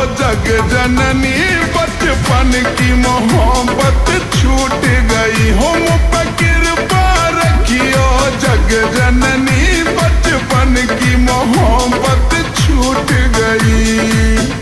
जग जननी बचपन की मोहब्बत छूट गई हो, मुझ पे कृपा रखियो जग जननी बचपन की मोहब्बत छूट गई।